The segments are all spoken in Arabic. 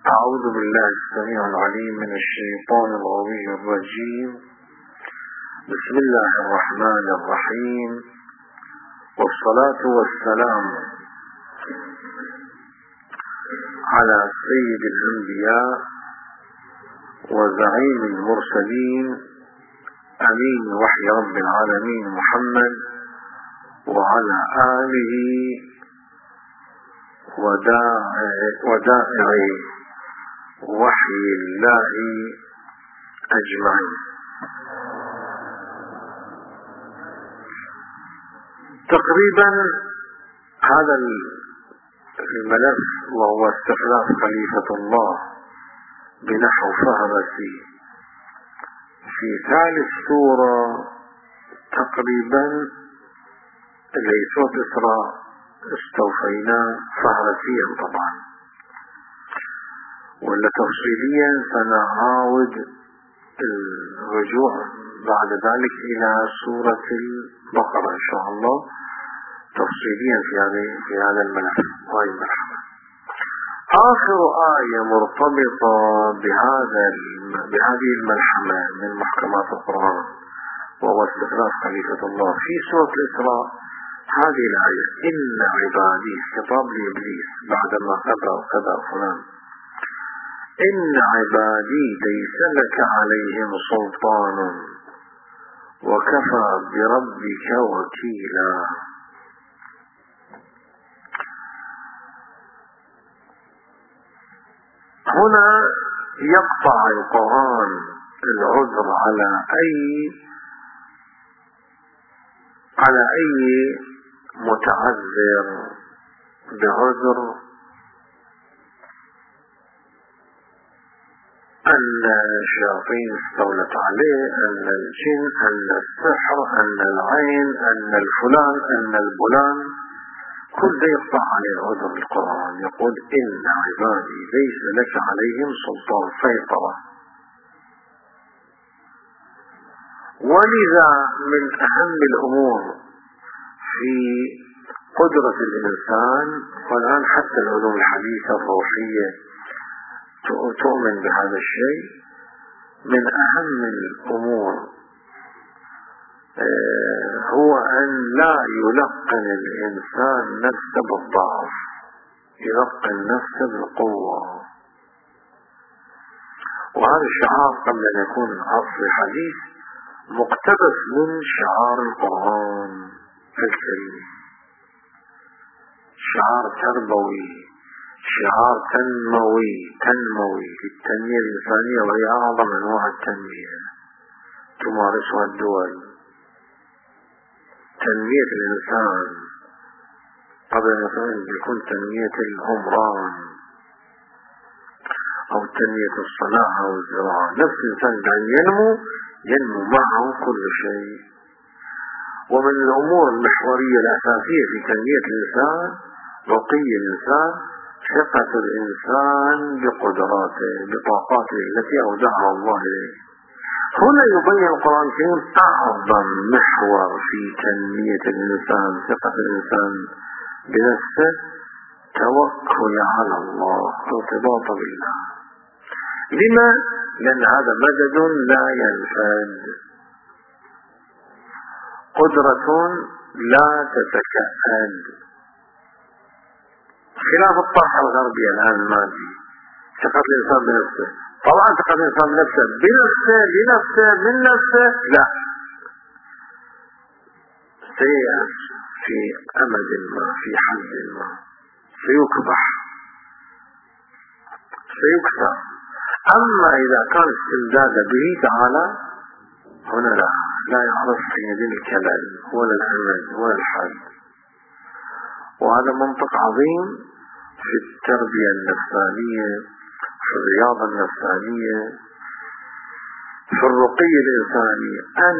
أعوذ بالله السميع العليم من الشيطان الغوي الرجيم. بسم الله الرحمن الرحيم، والصلاة والسلام على سيد الأنبياء وزعيم المرسلين أمين وحي رب العالمين محمد وعلى آله ودائع وحي الله أجمعين. تقريبا هذا الملف وهو استخلاف خليفة الله بنحو فهرسي في ثالث سورة تقريبا اللي سورة إسراء استوفينا فهرسيا طبعا، ولا تفصيليا سنعاود الرجوع بعد ذلك إلى سورة البقرة إن شاء الله تفصيليا في هذا الملف وهي المرحلة. آخر آية مرتبطة بهذه الملحمة من محكمات القرآن وهو استخلاف خليفة الله في سورة الإسراء هذه الآية: إن عبادي، خطاب لإبليس بعدما كذا فلان، إن عبادي ليس لك عليهم سلطان وكفى بربك وكيلا. هنا يقطع القرآن العذر على أي متعذر بعذر أن الشياطين استولت عليه، أن الجن، أن السحر، أن العين، أن الفلان، أن البلان، كل ده يقطع عليه عذر القرآن. يقول إن عبادي ليس لك عليهم سلطان، سيطرة. ولذا من أهم الأمور في قدرة الإنسان، والآن حتى العلوم الحديثة الروحية تؤمن بهذا الشيء، من أهم الأمور هو أن لا يلقن الإنسان نفسه بالضعف، يلقن نفسه بالقوة. وهذا الشعار قبل أن يكون عصر حديث مقتبس من شعار القرآن الكريم، شعار تربوي، شعار تنموي للتنمية الإنسانية، وهي أعظم أنواع التنمية تمارسها الدول. تنمية الإنسان قبل مثلا يكون تنمية العمران أو تنمية الصناعة والزراعة. نفس الإنسان ينمو معه كل شيء. ومن الأمور المحورية الأساسية في تنمية الإنسان، رقي الإنسان، ثقة الإنسان بقدراته، بطاقاته التي أودعها الله إليه. هنا يبين القرآن الكريم أعظم محور في تنمية الإنسان، ثقة الإنسان بنفسه، توكل على الله، ارتباط بالله. لما؟ لأن هذا مدد لا ينفد، قدرة لا تتكأد، خلاف الطاقة الغربية الآن المادي. ثقة الإنسان بنفسه، طبعا ثقة الإنسان بنفسه لنفسه من نفسه لا، سيأس في أمد ما، في حد ما، سيكبح، سيكسر. أما إذا كان استمداد به تعالى هنا لا يعرف حين الكلل ولا الأمد ولا الحد. وهذا منطق عظيم في التربية النفسانية، في الرياضة النفسانية، في الرقي الإنساني.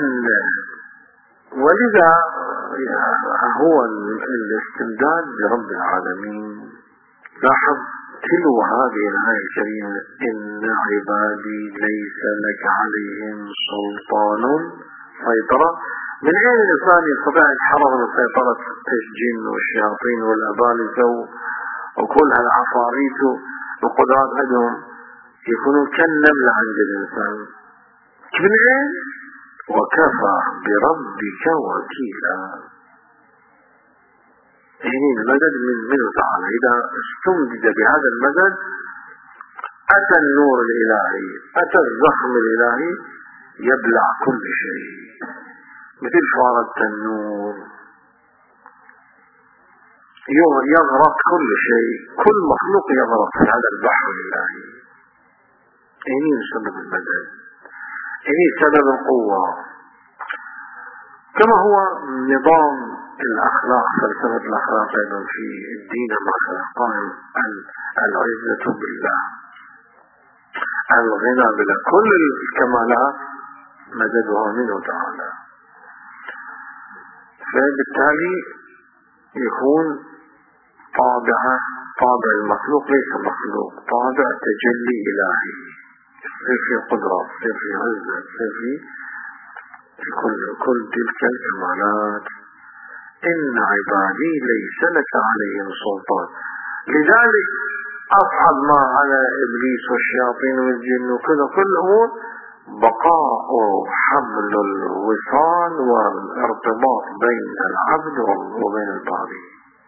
ولذا هو الاستمداد برب العالمين. لاحظ تلو هذه الآية الكريمة: إن عبادي ليس لك عليهم سلطان، سيطرة. من أين الإنسان يستطيع يتحرر من سيطرة الجن والشياطين والأبالسة وكل هالعفاريت وقدرات عندهم يكونوا كالنملة عند الإنسان. من إيه؟ وكفى بربك وكيلا. يعني المدد منه تعالى. إذا استمدد بهذا المدد أتى النور الإلهي، أتى الزخم الإلهي يبلع كل شيء مثل شعار التنور، يغرق كل شيء، كل مخلوق يغرق في هذا البحر الإلهي. إني سبب المدد، إني سبب القوة. كما هو نظام الأخلاق، فلسفة الأخلاق أيضا في الدين قائم العزة بالله، الغنى بالله، كل الكمالات مددها منه تعالى. فبالتالي يكون طابع المخلوق ليس مخلوق، طابع تجلي إلهي، يصير في قدرة، يصير في عزة، يصير في كل تلك الكمالات. إن عبادي ليس لك عليهم سلطان. لذلك أصعب ما على إبليس والشياطين والجن وكذا كل أمور بقاء حبل الوصال والارتباط بين العبد وبين الباري.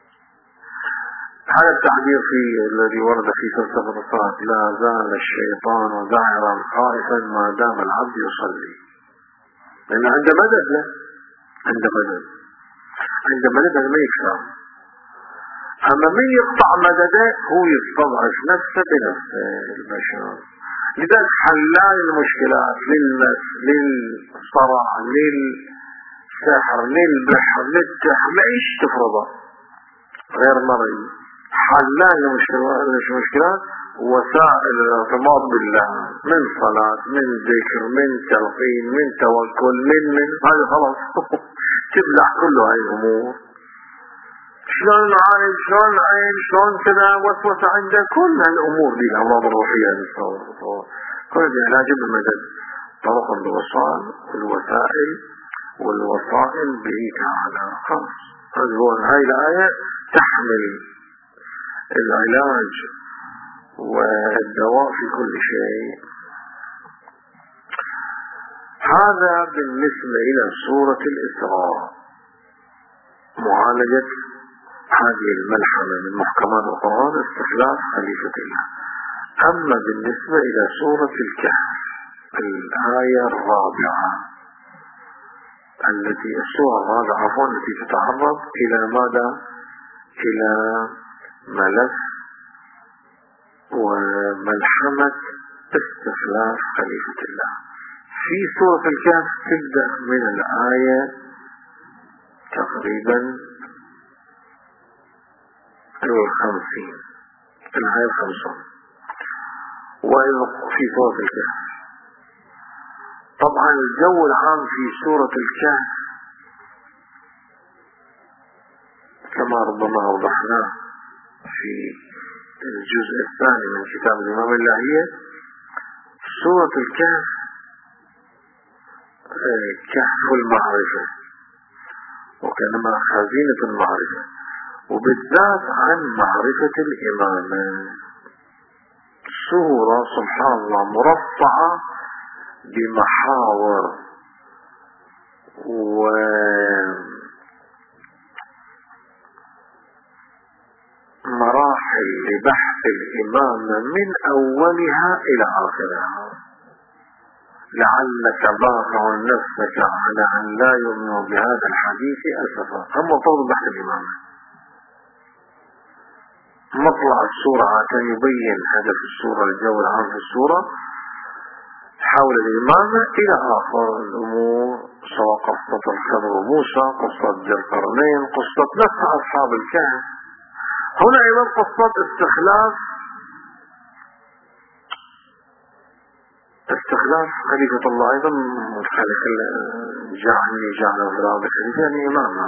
هذا التعبير الذي ورد في فلسفة الصلاة: لا زال الشيطان ذاعرا خائفا ما دام العبد يصلي. لأن عند مدد له، عند مدد ما يكفر. أما من يقطع مدده هو يستضعف نفسه بنفسه البشر. لذلك حلال المشكلات للمس، للصرع، للسحر، للبحر، للتحم، ايش تفرضه غير مرئي. حلال المشكلات وسائل الارتباط بالله، من صلاة، من ذكر، من تلقين، من توكل، من هذا خلاص تبلع كل هاي الامور. شلون نعالج، شلون نعين، شلون كذا، وسوسة عنده، كل هالامور دي الامراض الروحية نتصور كل علاج بالمدد، طرق الوصال والوسائل به تعالى. خلاص هاي الآية تحمل العلاج والدواء في كل شيء. هذا بالنسبة إلى سورة الإسراء، معالجة هذه الملحمة من محكمات القرآن، استخلاف خليفة الله. أما بالنسبة إلى سورة الكهف الآية الرابعة، التي تتعرض إلى ماذا؟ إلى ملف وملحمة استخلاف خليفة الله. في سورة الكهف تبدأ من الآية تقريبا 50، الآية 50. وفي سورة الكهف طبعا الجو العام في سورة الكهف كما ربما أوضحناه في الجزء الثاني من كتاب الإمام اللاهية. سورة الكهف كهف المعرفة، وكانما خزينة المعرفة، وبالذات عن معرفة الإمامة. سورة سبحان الله مرصعة بمحاور ومراحل لبحث الإمامة من أولها إلى آخرها. لعلك باخع نفسك على أن لا يؤمنوا بهذا الحديث أسفا. هم طول بحث الإمامة. مطلع السورة عشان يبين هدف السورة، الجو العام في السورة حول الإمامة إلى آخر الأمور، سواء قصة الخضر وموسى، قصة ذي القرنين، قصة نفس أصحاب الكهف. هنا أيضا قصة استخلاف خليفة الله، أيضا خليفة جعله في الأرض خليفة، يعني إمامة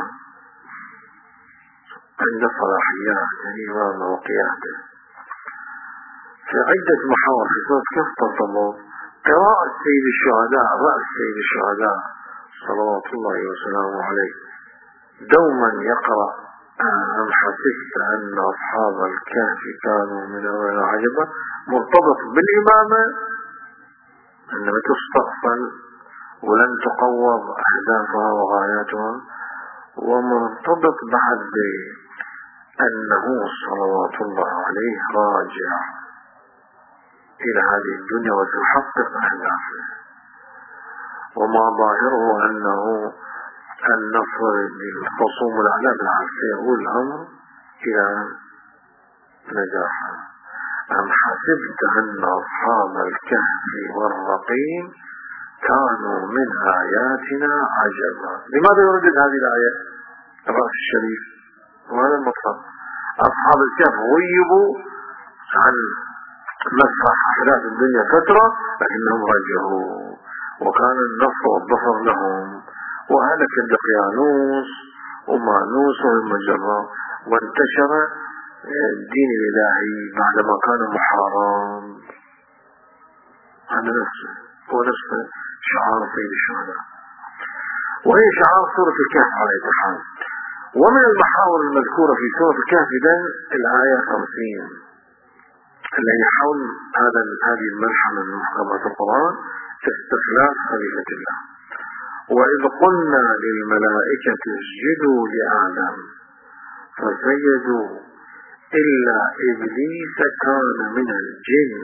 عند صلاحيات، يعني إمامة وقيادة. في عدة محاور في سورة كهف ترتبط. قراءة سيد الشهداء، رأس سيد الشهداء صلوات الله وسلامه عليه، دوما يقرأ أم حسبت أن أصحاب الكهف كانوا من أولئك عجبا، مرتبط بالإمامة أنما تستقبل ولن تقوض أهدافها وغاياتها، ومرتبط بعد بأنه صلوات الله عليه راجع إلى هذه الدنيا وتحقق أهدافه، وما ظاهره أنه النصر للخصوم الأعلى بالعكس يقول الأمر إلى نجاحه. أم حسبت أن أصحاب الكهف والرقيم كانوا من آياتنا عجبا. لماذا يردد هذه الآية الرأس الشريف؟ وهذا المطلب. أصحاب الكهف غيبوا عن مسرح أحداث الدنيا فترة لكنهم رجعوا، وكان النصر والظفر لهم، وهلك دقيانوس ومانوس والمجرة، وانتشر الدين الإلهي بعدما كان محارم. هذا نفسه هو نفسه شعار سيد الشهداء، وهي شعار سورة الكهف على الاتحاد. ومن المحاور المذكورة في سورة الكهف إذن الآية 50 التي حول هذه المرحلة من محكمات القرآن استخلاف خليفة الله. وإذ قلنا للملائكة اسجدوا لآدم فسجدوا إلا إبليس كان من الجن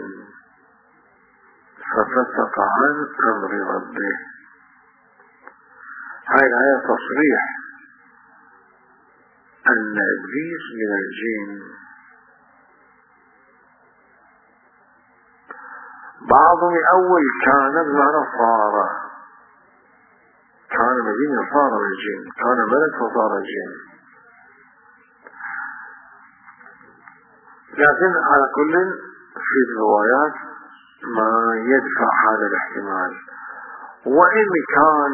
ففسق عن أمر ربه. هاي الآية تصريح أن إبليس من الجن. بعضهم أول كان بمعنى صار، كان مدين صار الجن، كان ملك وصار الجن. لكن على كل في الروايات ما يدفع هذا الاحتمال. وإن كان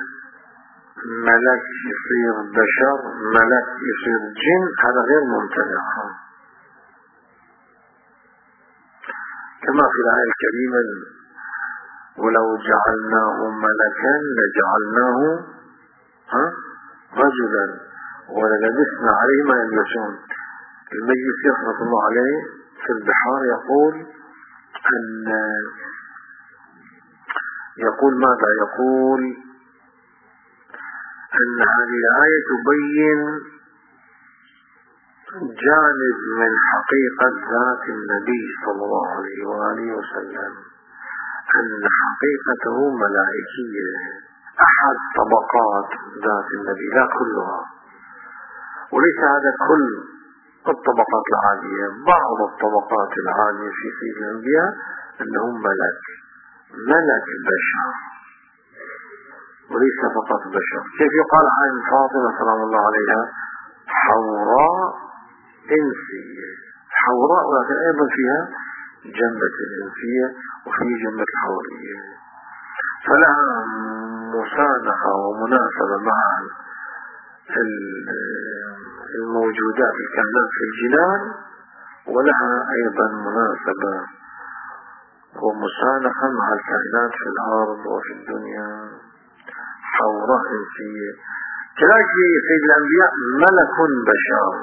ملك يصير بشر، ملك يصير جن، هذا غير ممتنع، كما في الآية الكريمة ولو جعلناه ملكا لجعلناه رجلا وللبسنا عليه ما يلبسون. المجلس رحمة الله عليه في البحار يقول ماذا؟ يقول أن هذه الآية تبين جانب من حقيقة ذات النبي صلى الله عليه وآله وسلم، أن حقيقته ملائكية، أحد طبقات ذات النبي لا كلها، وليس هذا كل الطبقات العالية، بعض الطبقات العالية في سيد الأنبياء أنهم ملك بشر وليس فقط بشر. كيف يقال عن فاطمة سلام الله عليها حوراء إنسية، حوراء ولكن أيضا فيها جنبة الإنسية وفي جنبة الحورية، فلها مسانخة ومناسبة مع الموجودات الكائنات في الجنان، ولها أيضا مناسبة ومسانخة مع الكائنات في الأرض وفي الدنيا، حوراء إنسية. كذلك في سيد الأنبياء ملك بشر،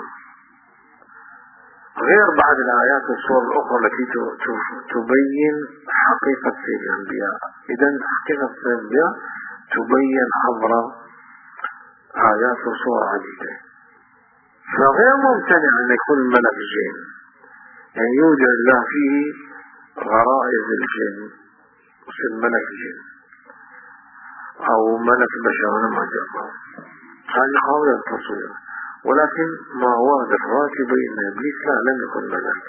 غير بعض الآيات والسور الأخرى التي تبين حقيقة سيد الأنبياء. إذن حقيقة سيد الأنبياء تبين عبر آيات وسور عديدة، فغير ممتنع أن يكون ملك جن، يعني يوجد الله فيه غرائز الجن وصير ملك جن أو ملك بشر، أنا ما جاء هذه حاول التصوير، ولكن ما ورد الراتب إن إبليس لم يكن ملك.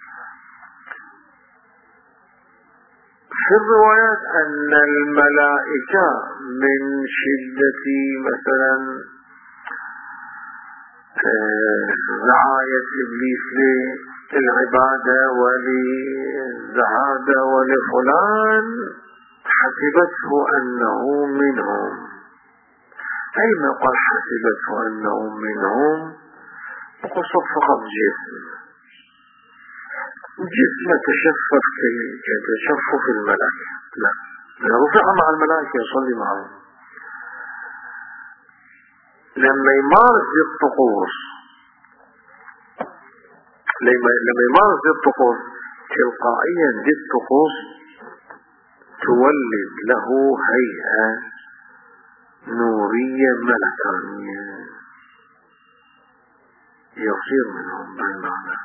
في الروايات أن الملائكة من شدة مثلا رعاية إبليس للعبادة وللزهادة ولفلان حسبته أنه منهم. أي ما قال حسبته أنه منهم وقصد فقط جسم تشفف كتشفف الملائكة، لا رفع مع الملائكة يصلي معهم. لما يمارس الطقوس لما يمارس دي الطقوس تلقائيا دي الطقوس تولد له هيئة نورية ملكانية يصير منهم بالمعنى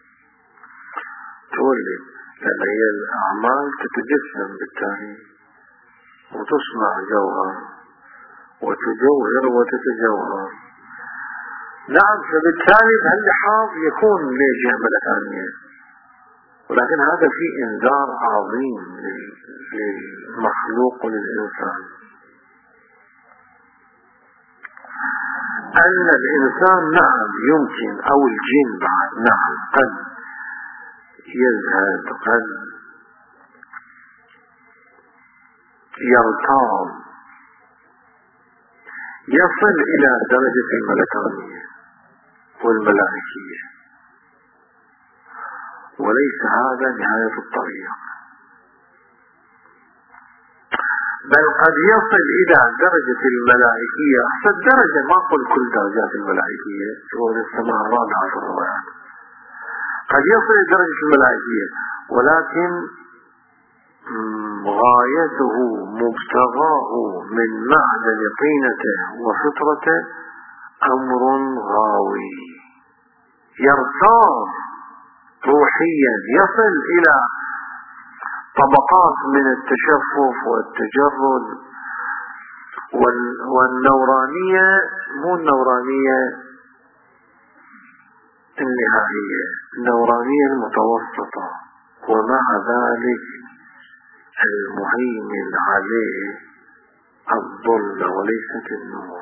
تولد، لأن هي الأعمال تتجسم بالتالي وتصنع جوهر وتجوهر وتتجوهر. نعم، فبالتالي بهاللحاظ يكون له جهة ملكانية، ولكن هذا فيه إنذار عظيم للمخلوق وللإنسان، أن الإنسان نعم يمكن أو الجن بعد نعم قد يزهد، قد يرتاب، يصل إلى درجة الملكانية والملائكية، وليس هذا نهاية الطريق، بل قد يصل إلى درجة الملائكية. أحسن درجة، ما أقول كل درجات الملائكية، هو السماء الرابعة في الروايات، قد يصل إلى درجة الملائكية، ولكن غايته مبتغاه من معدن طينته وفطرته أمر غاوي، يرتاض روحيا، يصل إلى طبقات من التشفف والتجرد والنورانية، مو النورانية النهائية، النورانية المتوسطة، ومع ذلك المهيمن عليه الظل وليست النور.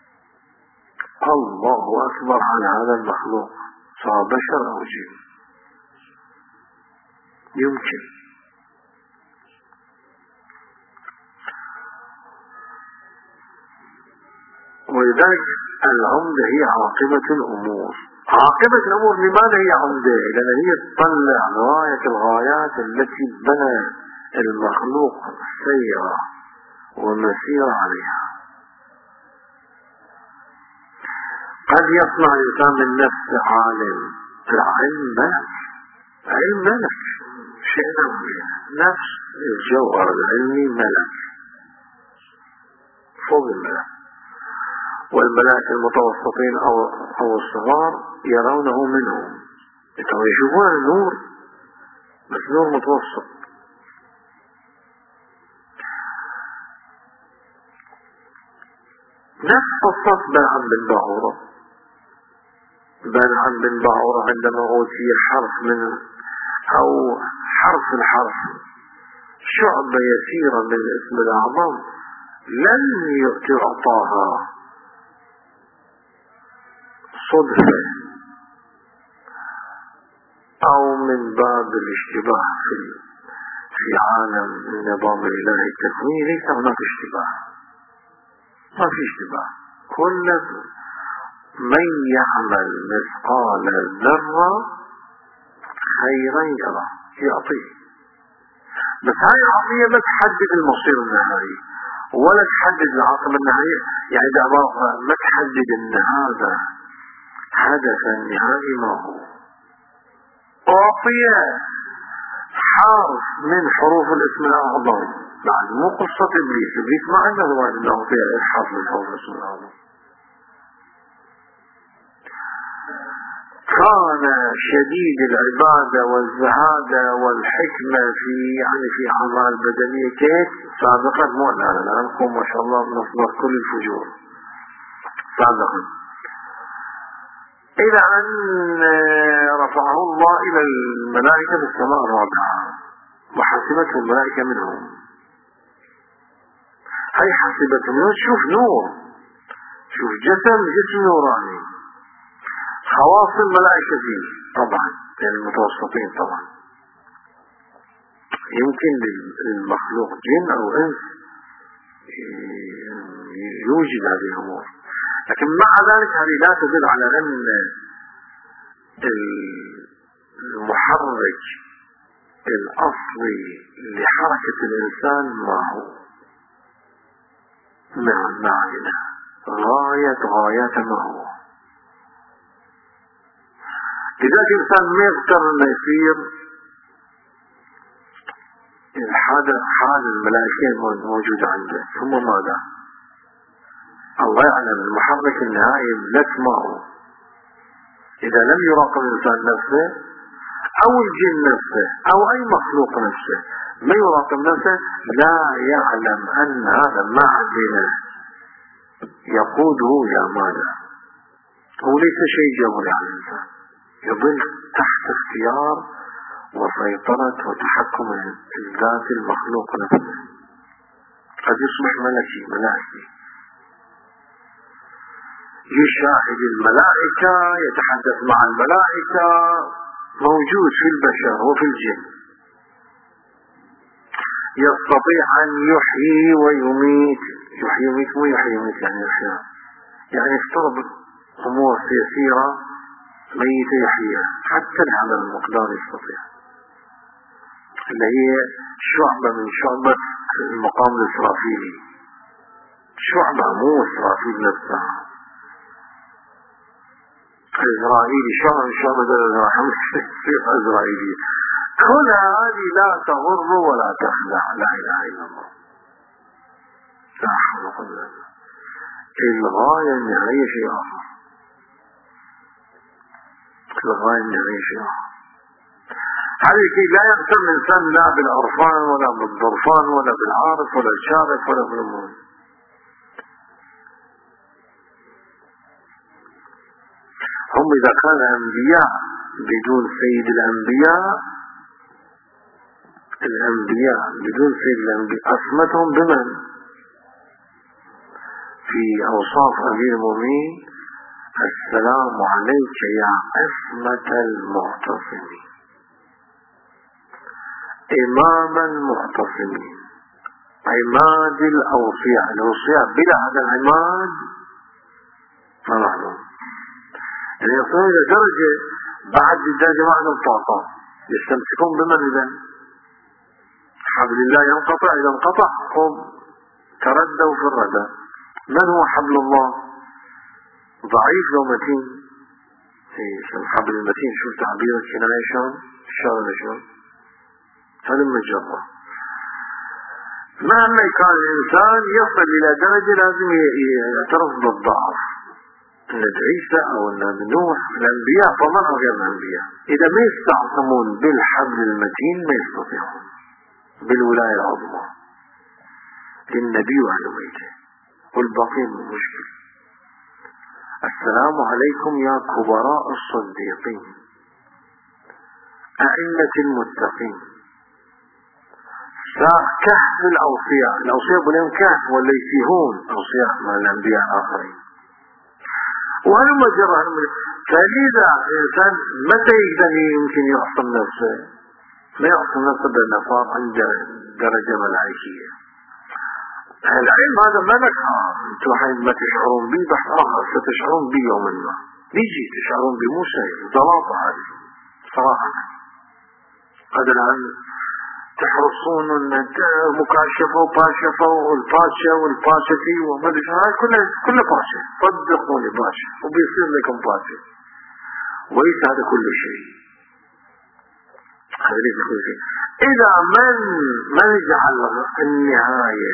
الله أكبر عن هذا المخلوق، سواء بشر أو جن، يمكن. ولذلك العمدة هي عاقبة الأمور. عاقبة الأمور لماذا هي عمدة؟ لأن هي تطلع غاية الغايات التي بنى المخلوق سيرة ومسيرة عليها. قد يصنع الإنسان من نفسه عالم، العلم ملك، علم ملك، شيء نفس الجوهر العلمي ملك فوق الملك. والملائكة المتوسطين أو الصغار يرونه منهم، يشوفون النور بس نور متوسط. نفس قصة بلعام بن باعورة. بلعام بن باعورة عندما أوتي حرف من أو حرف الحرف شعبة يسيرة من الاسم الأعظم لن يعطاها صدفة أو من باب الاشتباه في عالم النظام الإلهي التكويني. ليس هناك اشتباه، ما في اشتباه. كل من يعمل مثقال ذرة خيرا يرى يعطيه، بس هاي العطية ما تحدد المصير النهائي ولا تحدد العاقبة النهائية، يعني ما تحدد ان هذا هدف النهائي ما هو. أعطي حرف من حروف الاسم الأعظم، بعد مو قصة إبليس. إبليس ما عنده رواية أنه أعطي حرف من حروف الاسم الأعظم. كان شديد العبادة والزهادة والحكمة في أعمال بدنية كيف سابقا، مو الآن نقوم ما شاء الله بنصبر كل الفجور سابقا، إلى أن رفعه الله إلى الملائكة في السماء الرابعة وحسبته الملائكة منهم. هي حسبته منهم، شوف نور، شوف جسم نوراني، خواص الملائكة فيه طبعا، يعني المتوسطين طبعا. يمكن للمخلوق جن أو إنس يوجد هذه الأمور، لكن مع ذلك هذه لا تدل على أن المحرك الأصلي لحركة الإنسان ما هو معنى غاية ما هو. لذلك الإنسان ما يغتر أنه يصير حال الملائكة موجودة عنده. ثم ماذا؟ الله يعلم المحرك النهائي لك ما هو. إذا لم يراقب الإنسان نفسه أو الجن نفسه أو أي مخلوق نفسه ما يراقب نفسه لا يعلم أن هذا معدن يقوده إلى ماذا؟ هو ليس شيء جبري على الإنسان، يظل تحت اختيار وسيطرة وتحكم الذات المخلوق نفسه. قد يصبح ملائكي يشاهد الملائكة، يتحدث مع الملائكة، موجود في البشر وفي الجن، يستطيع أن يحيي ويميت. يحيي ويميت مو يحيي ويميت يعني يحيى، يعني افترض أمور يسيرة ميتة يحييها حتى لهذا المقدار يستطيع، اللي هي شعبة من شعبة المقام الإسرافيلي. شعبة مو إسرافيل نفسها، إسرائيلي شعبة إسرائيلي. كل هذه لا تغر ولا تخدع. لا إله إلا الله، لا حول ولا قوة إلا بالله. الغاية النهائية شيء آخر، الغاية النهائية شيء آخر. هذه كي لا يغتر الإنسان لا بالعرفان ولا بالظرفان ولا بالعارف ولا الشارف ولا بالأمور. هم إذا كان أنبياء بدون سيد الأنبياء بدون سيد الأنبياء أسمتهم بمن؟ في أوصاف أمير المؤمنين: السلام عليك يا عصمة المعتصمين، إمام المعتصمين، عماد الأوصياء. الأوصياء بلا هذا العماد ما معلوم، يعني يصلون إلى درجة بعد الدرجة ما عندهم طاقة، يستمسكون بمن؟ إذن حبل الله ينقطع، إذا انقطع هم تردوا في الردى. من هو حبل الله؟ ضعيف لو متين. الحبل المتين شو تعبير الكناية شلون؟ الشغل شلون؟ هذا المجرة. مهما كان الإنسان يصل إلى درجة لازم يعترف بالضعف. ان عيسى او ان نوح الانبياء فمن غير الانبياء اذا ما يستعصمون بالحبل المتين ما يستطيعون بالولاية العظمى للنبي واهل بيته، والباقين مشكل. السلام عليكم يا كبراء الصديقين، أئمة المتقين، كهف الأوصياء. الأوصياء بنيهم كهف ولا يسيهون أوصياء مع الأنبياء الآخرين. وهذا مجرى. فلذا الإنسان متى يقدر يمكن يعصم نفسه؟ ما يعصم نفسه بالنصار عند درجة ملائكية. العلم هذا ملك. انتم حين ما تشعرون به بحث آخر، ستشعرون به يوما ما، بيجي تشعرون به، مو شيء ضلاطة هذه صراحة. هذا الآن تحرصون ان مكاشفة وباشفة والباشا والباشتي وما ادري شو، هاي كلها باشا، صدقوني باشا وبيصير لكم باشا. وليس هذا كل شيء، هذا ليس كل شيء. إذا من يجعل النهاية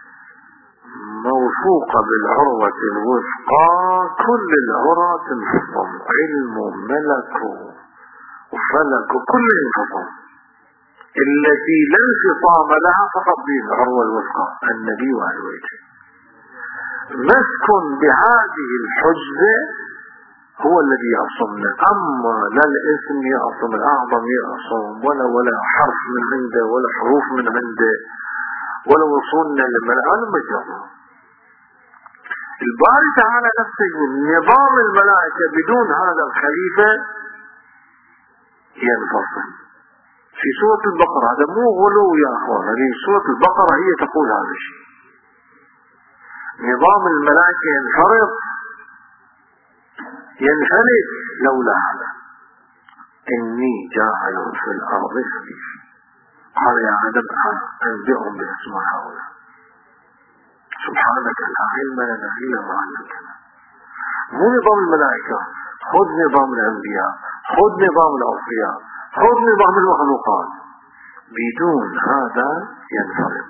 موثوقة بالعروة الوثقى كل العرى تنفصل، علم ملك وفلك كل انفصل. التي لا انفصام لها فقط بالعروة الوثقى النبي وأهل بيته. مسك بهذه الحجة هو الذي يعصمنا، أما لا الاسم يعصم، الأعظم يعصم، ولا حرف من عنده ولا حروف من عنده ولا وصولنا للملائكة مجرد. الباري تعالى نفسه نظام الملائكة بدون هذا الخليفة ينفصل. في سورة البقرة، هذا مو غلو يا أخوان، هذه سورة البقرة هي تقول هذا الشيء. نظام الملائكة ينفلت لولا هذا. إني جاعل في الأرض خليفة. قال يا آدم أنبئهم بأسماء هؤلاء. سبحانك لا علم لنا إلا ما علمتنا. مو نظام الملائكة، خذ نظام الأنبياء، خذ نظام الأوصياء، خذ نظام المخلوقات. بدون هذا ينفرد.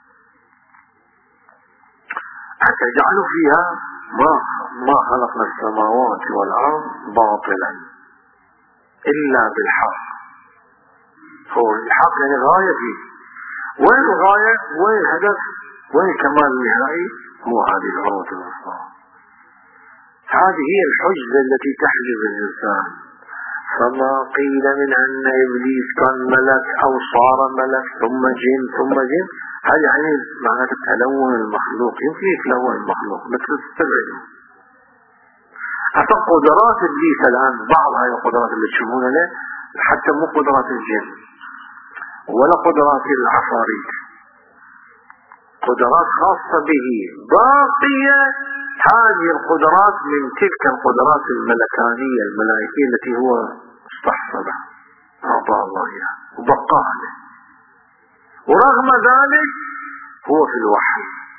أتجعل فيها ما خلقنا السماوات والأرض باطلا إلا بالحق. هو الحق يعني غاية فيه. وين الغاية؟ وين الهدف؟ وين الكمال النهائي؟ هو هذه العروة الوسطى. هذه هي الحجة التي تحجب الإنسان. فما قيل من أن إبليس كان ملك أو صار ملك ثم جن ثم جن، هذا يعني معنى تلون المخلوق. يمكن يتلون المخلوق بس تستبعده. حتى قدرات إبليس الآن بعض هذه القدرات اللي تشوفونها له حتى مو قدرات الجن ولا قدرات العفاريت، قدرات خاصة به باقية. هذه القدرات من تلك القدرات الملكانية الملائكية التي هو استحصلها أعطى الله إياها وبقاها له. ورغم ذلك هو في الوحي.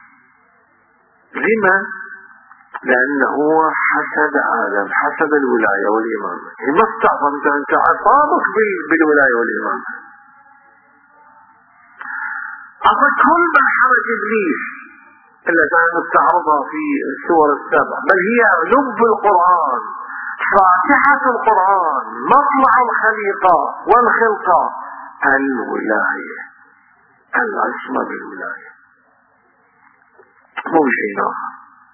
لما؟ لأنه هو حسد آدم، حسد الولاية والإمامة. ما استعظمت أنت عصابك بالولاية والإمامة. أصلا كل من حرج إبليس التي نستعرضها في السور السبع، بل هي لب القرآن، فاتحة القرآن، مطلع الخليقة والخلقة، الولاية، العصمة بالولاية، مو شيء آخر.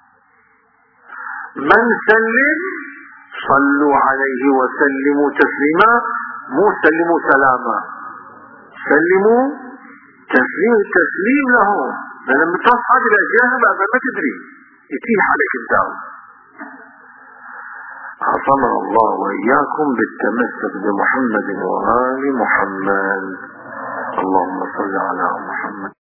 من سلم صلوا عليه وسلموا تسليما، مو سلموا سلاما، سلموا تسليم له. لما تصعد إلى جهة بعد ما تدري يتيح عليك الدعوة. عصمنا الله وإياكم بالتمسك بمحمد وآل محمد. اللهم صل على محمد.